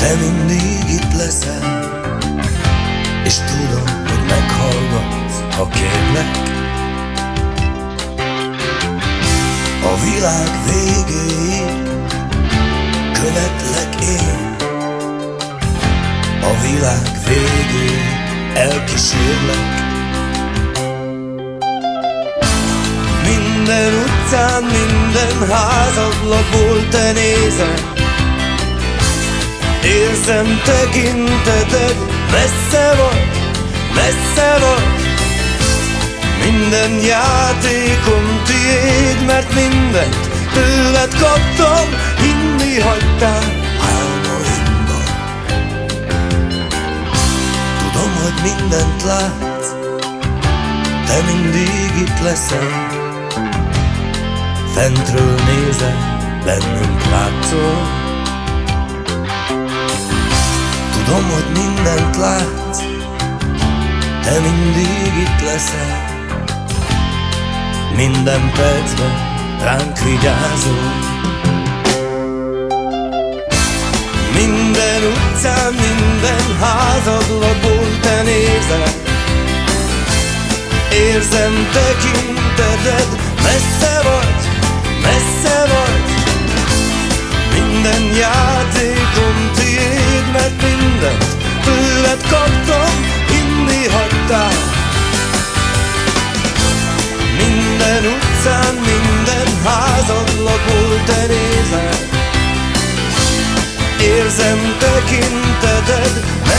Te mindig itt leszel, és tudom, hogy meghallgatsz, ha kérlek. A világ végéig követlek én, a világ végéig elkísérlek. Minden utcán, minden házadlapból te nézel, érzem tekinteted, messze vagy, messze vagy. Minden játékom tiéd, mert mindent tőled kaptam, hinni hagytál álmaimban. Tudom, hogy mindent látsz, te mindig itt leszel, fentről nézel, bennünk látszol. Tudom, hogy mindent látsz, te mindig itt leszel, minden percben ránk vigyázol. Minden utcán, minden házadlapból te nézel, érzem tekinteted, messze vagy, messze vagy. Minden játékom tiéd, mert mindent tőled kaptam, hinni hagytál. Minden utcán, minden házadlapból te nézel, érzem tekinteted,